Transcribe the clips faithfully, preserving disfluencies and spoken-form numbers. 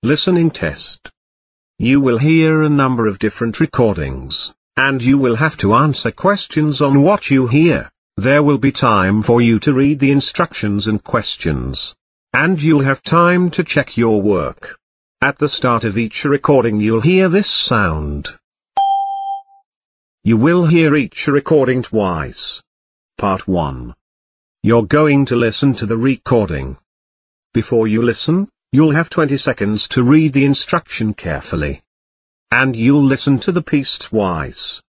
Listening test. You will hear a number of different recordings, and you will have to answer questions on what you hear. There will be time for you to read the instructions and questions. And you'll have time to check your work. At the start of each recording you'll hear this sound. You will hear each recording twice. Part one. You're going to listen to the recording. Before you listen, you'll have twenty seconds to read the instruction carefully. And you'll listen to the piece twice.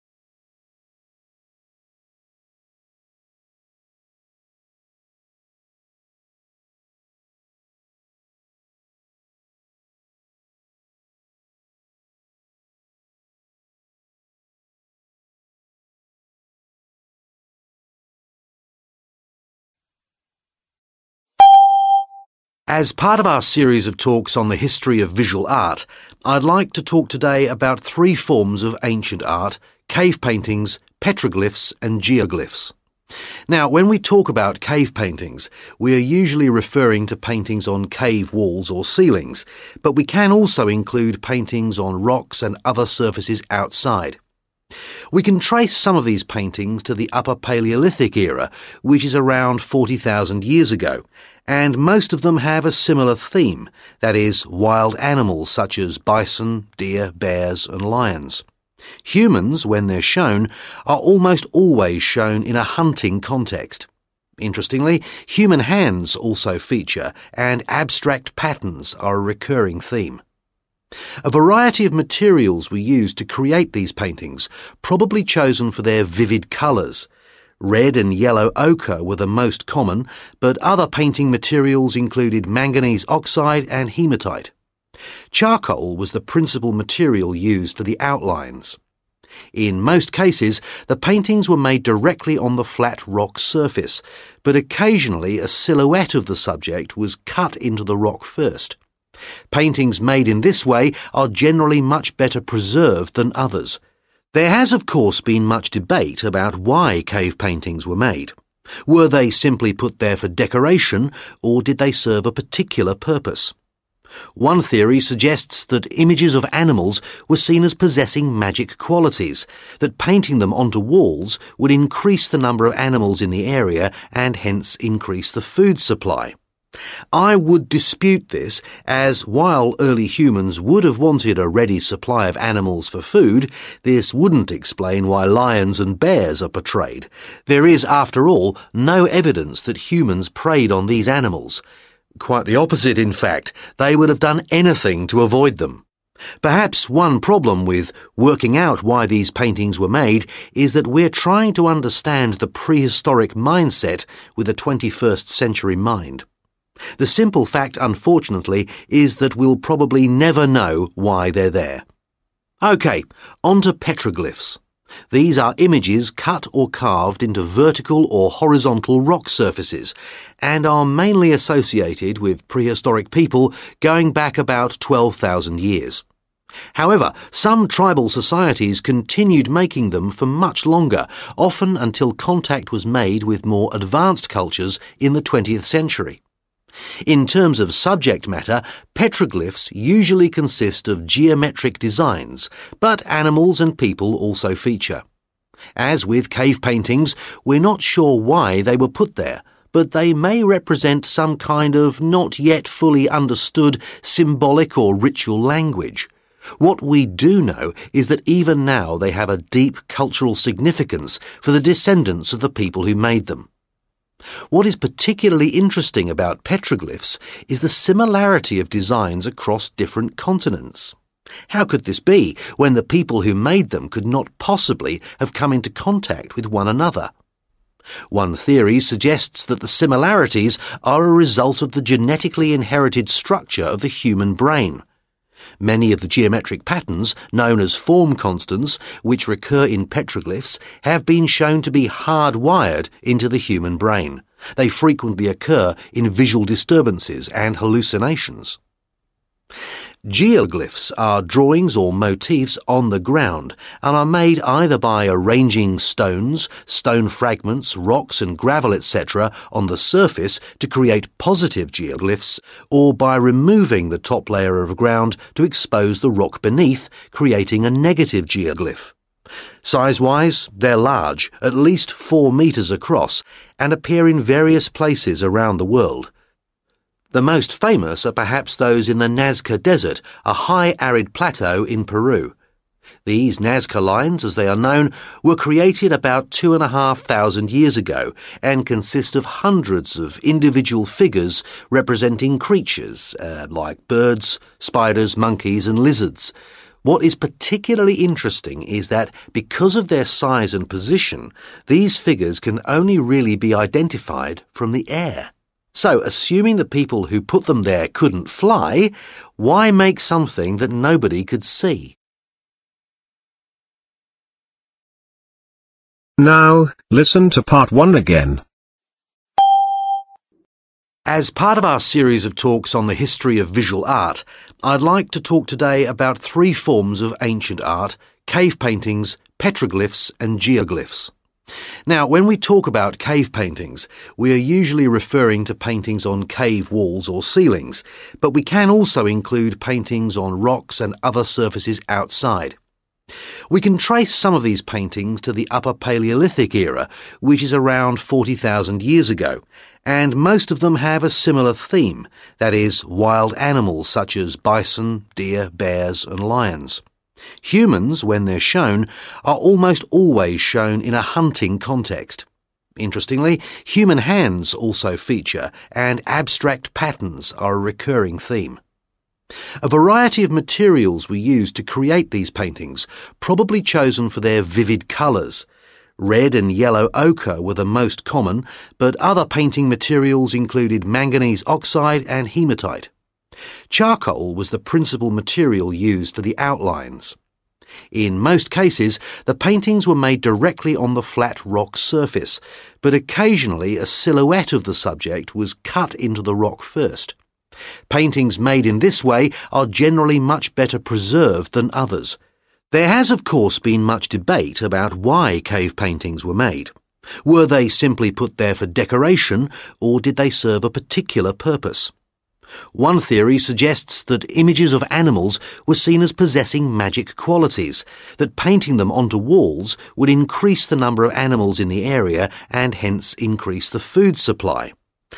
As part of our series of talks on the history of visual art, I'd like to talk today about three forms of ancient art: cave paintings, petroglyphs and geoglyphs. Now, when we talk about cave paintings, we are usually referring to paintings on cave walls or ceilings, but we can also include paintings on rocks and other surfaces outside. We can trace some of these paintings to the Upper Paleolithic era, which is around forty thousand years ago, and most of them have a similar theme, that is, wild animals such as bison, deer, bears and lions. Humans, when they're shown, are almost always shown in a hunting context. Interestingly, human hands also feature, and abstract patterns are a recurring theme. A variety of materials were used to create these paintings, probably chosen for their vivid colours. Red and yellow ochre were the most common, but other painting materials included manganese oxide and hematite. Charcoal was the principal material used for the outlines. In most cases, the paintings were made directly on the flat rock surface, but occasionally a silhouette of the subject was cut into the rock first. Paintings made in this way are generally much better preserved than others. There has, of course, been much debate about why cave paintings were made. Were they simply put there for decoration, or did they serve a particular purpose? One theory suggests that images of animals were seen as possessing magic qualities, that painting them onto walls would increase the number of animals in the area and hence increase the food supply. I would dispute this, as while early humans would have wanted a ready supply of animals for food, this wouldn't explain why lions and bears are portrayed. There is, after all, no evidence that humans preyed on these animals. Quite the opposite, in fact. They would have done anything to avoid them. Perhaps one problem with working out why these paintings were made is that we're trying to understand the prehistoric mindset with a twenty-first century mind. The simple fact, unfortunately, is that we'll probably never know why they're there. OK, on to petroglyphs. These are images cut or carved into vertical or horizontal rock surfaces, and are mainly associated with prehistoric people going back about twelve thousand years. However, some tribal societies continued making them for much longer, often until contact was made with more advanced cultures in the twentieth century. In terms of subject matter, petroglyphs usually consist of geometric designs, but animals and people also feature. As with cave paintings, we're not sure why they were put there, but they may represent some kind of not yet fully understood symbolic or ritual language. What we do know is that even now they have a deep cultural significance for the descendants of the people who made them. What is particularly interesting about petroglyphs is the similarity of designs across different continents. How could this be, when the people who made them could not possibly have come into contact with one another? One theory suggests that the similarities are a result of the genetically inherited structure of the human brain. Many of the geometric patterns, known as form constants, which recur in petroglyphs, have been shown to be hardwired into the human brain. They frequently occur in visual disturbances and hallucinations. Geoglyphs are drawings or motifs on the ground and are made either by arranging stones, stone fragments, rocks and gravel et cetera on the surface to create positive geoglyphs, or by removing the top layer of ground to expose the rock beneath, creating a negative geoglyph. Size-wise, they're large, at least four metres across, and appear in various places around the world. The most famous are perhaps those in the Nazca Desert, a high arid plateau in Peru. These Nazca lines, as they are known, were created about two and a half thousand years ago and consist of hundreds of individual figures representing creatures uh, like birds, spiders, monkeys and lizards. What is particularly interesting is that because of their size and position, these figures can only really be identified from the air. So, assuming the people who put them there couldn't fly, why make something that nobody could see? Now, listen to part one again. As part of our series of talks on the history of visual art, I'd like to talk today about three forms of ancient art: cave paintings, petroglyphs and geoglyphs. Now, when we talk about cave paintings, we are usually referring to paintings on cave walls or ceilings, but we can also include paintings on rocks and other surfaces outside. We can trace some of these paintings to the Upper Paleolithic era, which is around forty thousand years ago, and most of them have a similar theme, that is, wild animals such as bison, deer, bears and lions. Humans, when they're shown, are almost always shown in a hunting context. Interestingly, human hands also feature, and abstract patterns are a recurring theme. A variety of materials were used to create these paintings, probably chosen for their vivid colours. Red and yellow ochre were the most common, but other painting materials included manganese oxide and hematite. Charcoal was the principal material used for the outlines. In most cases, the paintings were made directly on the flat rock surface, but occasionally a silhouette of the subject was cut into the rock first. Paintings made in this way are generally much better preserved than others. There has, of course, been much debate about why cave paintings were made. Were they simply put there for decoration, or did they serve a particular purpose? One theory suggests that images of animals were seen as possessing magic qualities, that painting them onto walls would increase the number of animals in the area and hence increase the food supply.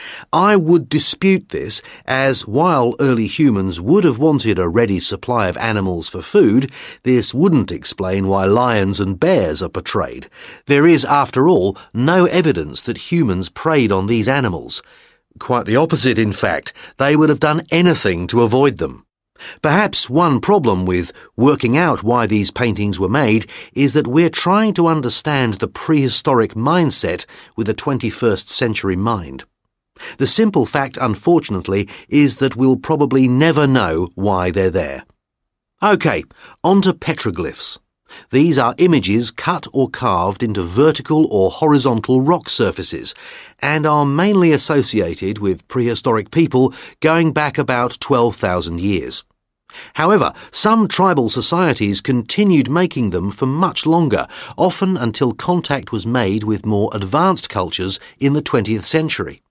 I would dispute this, as while early humans would have wanted a ready supply of animals for food, this wouldn't explain why lions and bears are portrayed. There is, after all, no evidence that humans preyed on these animals. Quite the opposite, in fact. They would have done anything to avoid them. Perhaps one problem with working out why these paintings were made is that we're trying to understand the prehistoric mindset with a twenty-first century mind. The simple fact, unfortunately, is that we'll probably never know why they're there. OK, on to petroglyphs. These are images cut or carved into vertical or horizontal rock surfaces and are mainly associated with prehistoric people going back about twelve thousand years. However, some tribal societies continued making them for much longer, often until contact was made with more advanced cultures in the twentieth century.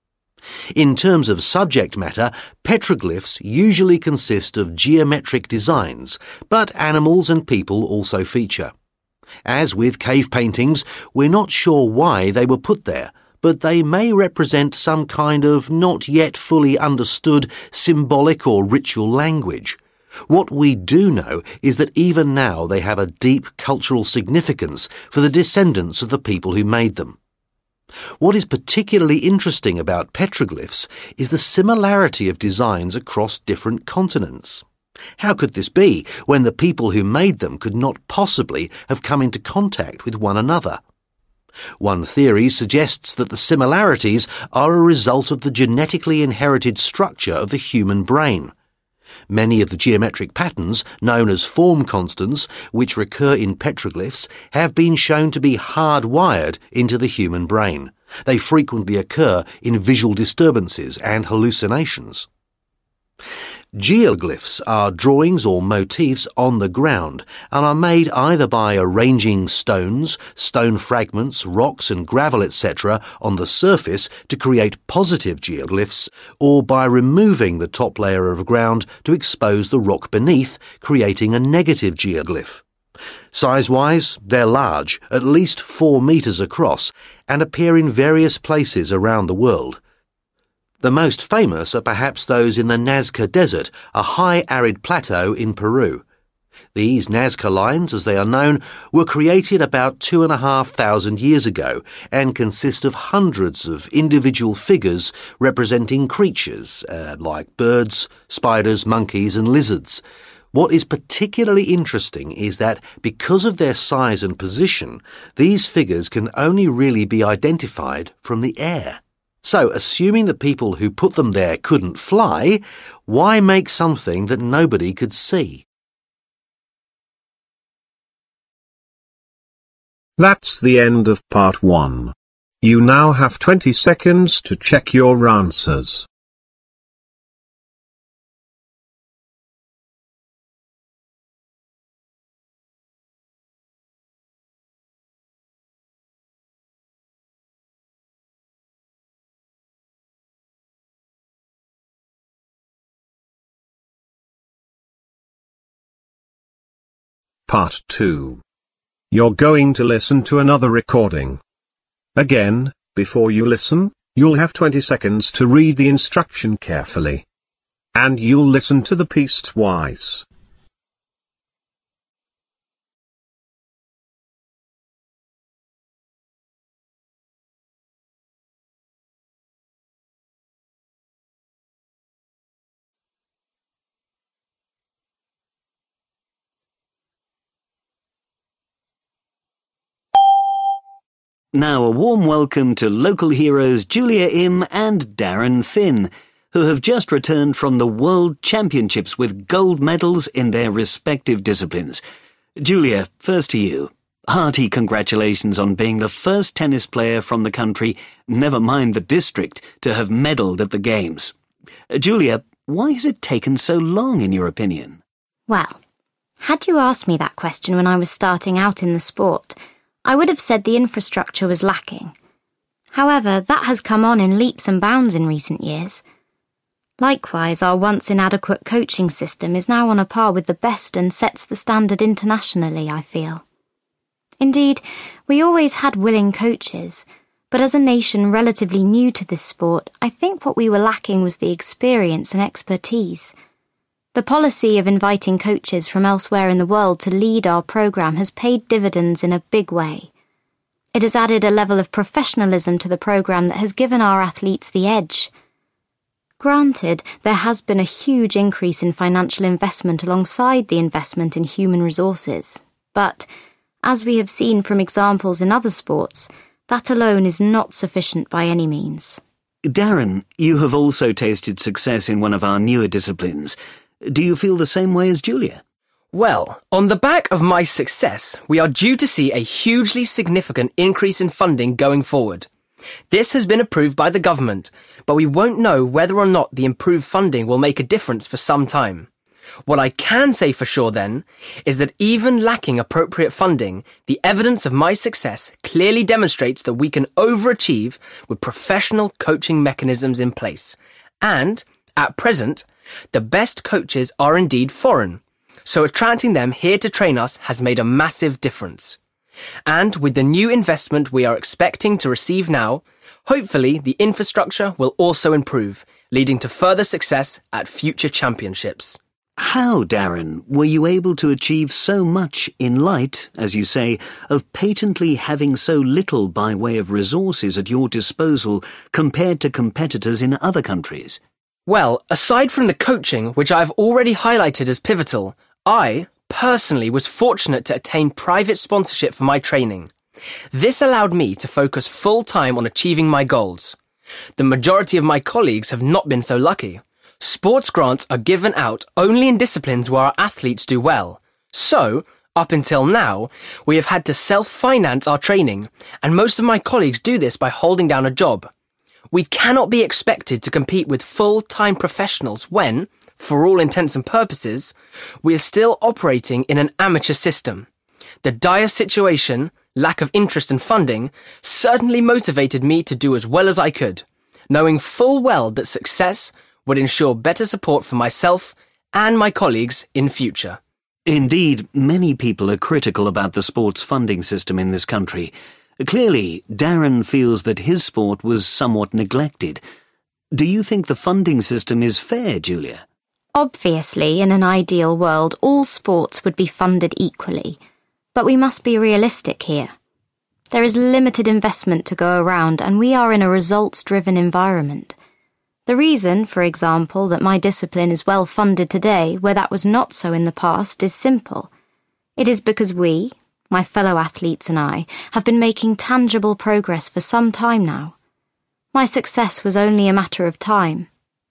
In terms of subject matter, petroglyphs usually consist of geometric designs, but animals and people also feature. As with cave paintings, we're not sure why they were put there, but they may represent some kind of not yet fully understood symbolic or ritual language. What we do know is that even now they have a deep cultural significance for the descendants of the people who made them. What is particularly interesting about petroglyphs is the similarity of designs across different continents. How could this be when the people who made them could not possibly have come into contact with one another? One theory suggests that the similarities are a result of the genetically inherited structure of the human brain. Many of the geometric patterns, known as form constants, which recur in petroglyphs, have been shown to be hardwired into the human brain. They frequently occur in visual disturbances and hallucinations. Geoglyphs are drawings or motifs on the ground and are made either by arranging stones, stone fragments, rocks and gravel, et cetera on the surface to create positive geoglyphs, or by removing the top layer of ground to expose the rock beneath, creating a negative geoglyph. Size-wise, they're large, at least four metres across, and appear in various places around the world. The most famous are perhaps those in the Nazca Desert, a high arid plateau in Peru. These Nazca lines, as they are known, were created about two and a half thousand years ago and consist of hundreds of individual figures representing creatures uh, like birds, spiders, monkeys and lizards. What is particularly interesting is that because of their size and position, these figures can only really be identified from the air. So, assuming the people who put them there couldn't fly, why make something that nobody could see? That's the end of part one. You now have twenty seconds to check your answers. Part two. You're going to listen to another recording. Again, before you listen, you'll have twenty seconds to read the instruction carefully. And you'll listen to the piece twice. Now a warm welcome to local heroes Julia Im and Darren Finn, who have just returned from the World Championships with gold medals in their respective disciplines. Julia, first to you. Hearty congratulations on being the first tennis player from the country, never mind the district, to have medalled at the Games. Julia, why has it taken so long in your opinion? Well, had you asked me that question when I was starting out in the sport, I would have said the infrastructure was lacking. However, that has come on in leaps and bounds in recent years. Likewise, our once inadequate coaching system is now on a par with the best and sets the standard internationally, I feel. Indeed, we always had willing coaches, but as a nation relatively new to this sport, I think what we were lacking was the experience and expertise. The policy of inviting coaches from elsewhere in the world to lead our programme has paid dividends in a big way. It has added a level of professionalism to the programme that has given our athletes the edge. Granted, there has been a huge increase in financial investment alongside the investment in human resources, but, as we have seen from examples in other sports, that alone is not sufficient by any means. Darren, you have also tasted success in one of our newer disciplines. Do you feel the same way as Julia? Well, on the back of my success, we are due to see a hugely significant increase in funding going forward. This has been approved by the government, but we won't know whether or not the improved funding will make a difference for some time. What I can say for sure then, is that even lacking appropriate funding, the evidence of my success clearly demonstrates that we can overachieve with professional coaching mechanisms in place. And, at present, the best coaches are indeed foreign, so attracting them here to train us has made a massive difference. And with the new investment we are expecting to receive now, hopefully the infrastructure will also improve, leading to further success at future championships. How, Darren, were you able to achieve so much in light, as you say, of patently having so little by way of resources at your disposal compared to competitors in other countries? Well, aside from the coaching, which I've already highlighted as pivotal, I, personally, was fortunate to attain private sponsorship for my training. This allowed me to focus full-time on achieving my goals. The majority of my colleagues have not been so lucky. Sports grants are given out only in disciplines where our athletes do well. So, up until now, we have had to self-finance our training, and most of my colleagues do this by holding down a job. We cannot be expected to compete with full-time professionals when, for all intents and purposes, we are still operating in an amateur system. The dire situation, lack of interest and funding, certainly motivated me to do as well as I could, knowing full well that success would ensure better support for myself and my colleagues in future. Indeed, many people are critical about the sports funding system in this country. Clearly, Darren feels that his sport was somewhat neglected. Do you think the funding system is fair, Julia? Obviously, in an ideal world, all sports would be funded equally. But we must be realistic here. There is limited investment to go around, and we are in a results-driven environment. The reason, for example, that my discipline is well funded today, where that was not so in the past, is simple. It is because we, my fellow athletes and I, have been making tangible progress for some time now. My success was only a matter of time.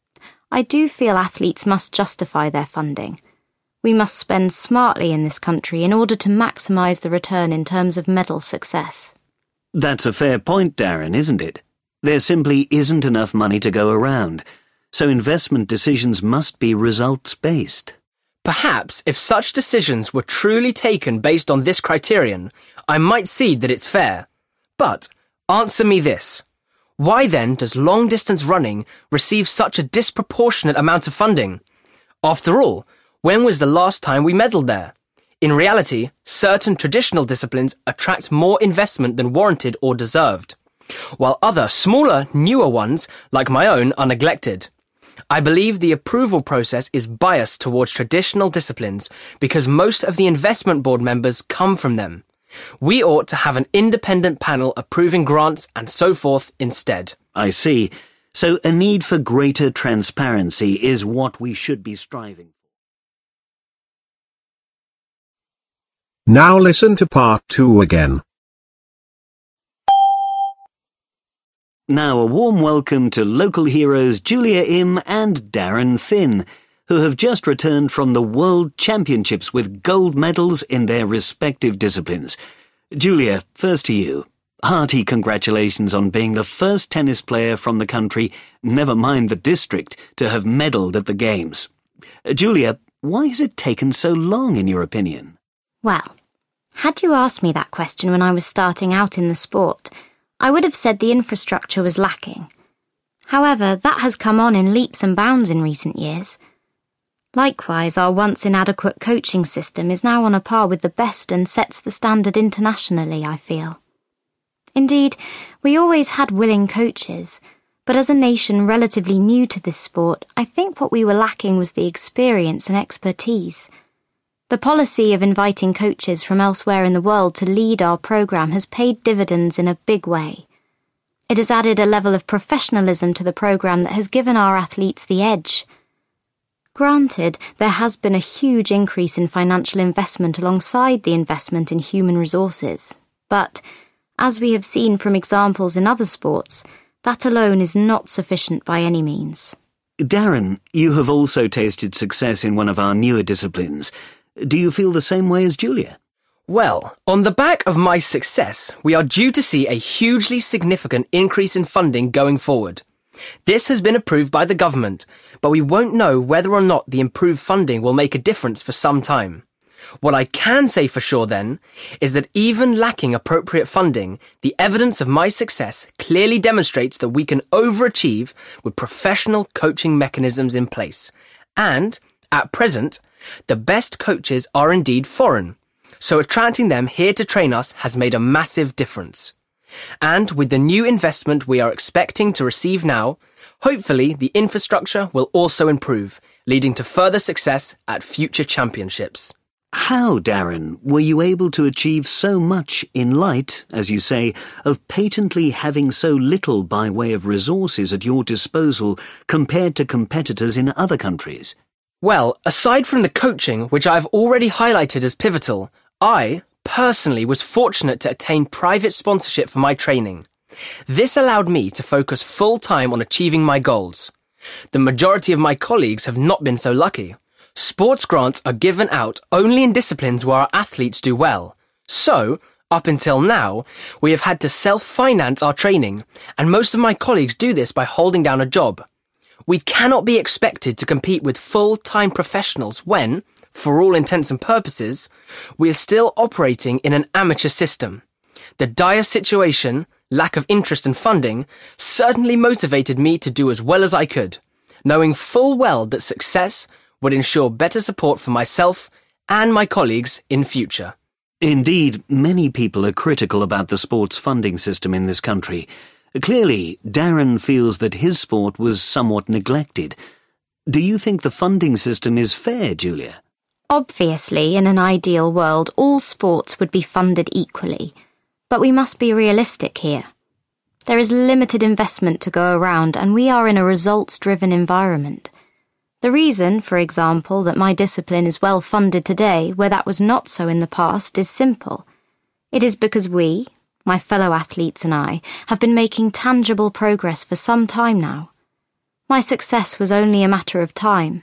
I do feel athletes must justify their funding. We must spend smartly in this country in order to maximise the return in terms of medal success. That's a fair point, Darren, isn't it? There simply isn't enough money to go around, so investment decisions must be results-based. Perhaps if such decisions were truly taken based on this criterion, I might see that it's fair. But answer me this. Why then does long-distance running receive such a disproportionate amount of funding? After all, when was the last time we medalled there? In reality, certain traditional disciplines attract more investment than warranted or deserved, while other, smaller, newer ones, like my own, are neglected. I believe the approval process is biased towards traditional disciplines because most of the investment board members come from them. We ought to have an independent panel approving grants and so forth instead. I see. So a need for greater transparency is what we should be striving for. Now listen to part two again. Now a warm welcome to local heroes Julia Im and Darren Finn, who have just returned from the World Championships with gold medals in their respective disciplines. Julia, first to you. Hearty congratulations on being the first tennis player from the country, never mind the district, to have medalled at the Games. Julia, why has it taken so long in your opinion? Well, had you asked me that question when I was starting out in the sport, I would have said the infrastructure was lacking. However, that has come on in leaps and bounds in recent years. Likewise, our once inadequate coaching system is now on a par with the best and sets the standard internationally, I feel. Indeed, we always had willing coaches, but as a nation relatively new to this sport, I think what we were lacking was the experience and expertise. The policy of inviting coaches from elsewhere in the world to lead our programme has paid dividends in a big way. It has added a level of professionalism to the programme that has given our athletes the edge. Granted, there has been a huge increase in financial investment alongside the investment in human resources, but, as we have seen from examples in other sports, that alone is not sufficient by any means. Darren, you have also tasted success in one of our newer disciplines. Do you feel the same way as Julia? Well, on the back of my success, we are due to see a hugely significant increase in funding going forward. This has been approved by the government, but we won't know whether or not the improved funding will make a difference for some time. What I can say for sure then, is that even lacking appropriate funding, the evidence of my success clearly demonstrates that we can overachieve with professional coaching mechanisms in place. And, at present, the best coaches are indeed foreign, so attracting them here to train us has made a massive difference. And with the new investment we are expecting to receive now, hopefully the infrastructure will also improve, leading to further success at future championships. How, Darren, were you able to achieve so much in light, as you say, of patently having so little by way of resources at your disposal compared to competitors in other countries? Well, aside from the coaching, which I have already highlighted as pivotal, I, personally, was fortunate to attain private sponsorship for my training. This allowed me to focus full-time on achieving my goals. The majority of my colleagues have not been so lucky. Sports grants are given out only in disciplines where our athletes do well. So, up until now, we have had to self-finance our training, and most of my colleagues do this by holding down a job. We cannot be expected to compete with full-time professionals when, for all intents and purposes, we are still operating in an amateur system. The dire situation, lack of interest and funding, certainly motivated me to do as well as I could, knowing full well that success would ensure better support for myself and my colleagues in future. Indeed, many people are critical about the sports funding system in this country. Clearly, Darren feels that his sport was somewhat neglected. Do you think the funding system is fair, Julia? Obviously, in an ideal world, all sports would be funded equally. But we must be realistic here. There is limited investment to go around, and we are in a results-driven environment. The reason, for example, that my discipline is well funded today, where that was not so in the past, is simple. It is because we, my fellow athletes and I, have been making tangible progress for some time now. My success was only a matter of time.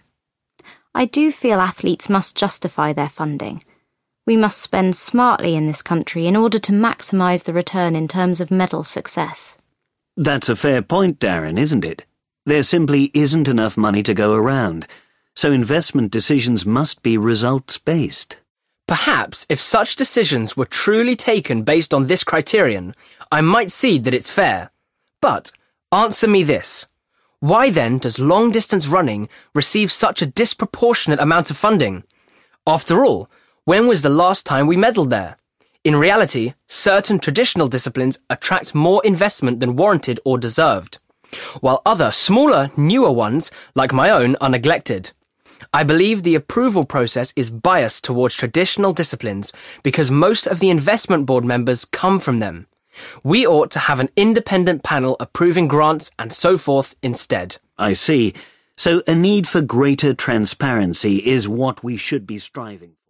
I do feel athletes must justify their funding. We must spend smartly in this country in order to maximise the return in terms of medal success. That's a fair point, Darren, isn't it? There simply isn't enough money to go around, so investment decisions must be results-based. Perhaps if such decisions were truly taken based on this criterion, I might see that it's fair. But answer me this. Why then does long-distance running receive such a disproportionate amount of funding? After all, when was the last time we medalled there? In reality, certain traditional disciplines attract more investment than warranted or deserved, while other, smaller, newer ones, like my own, are neglected. I believe the approval process is biased towards traditional disciplines because most of the investment board members come from them. We ought to have an independent panel approving grants and so forth instead. I see. So a need for greater transparency is what we should be striving for.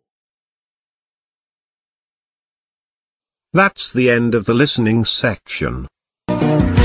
That's the end of the listening section.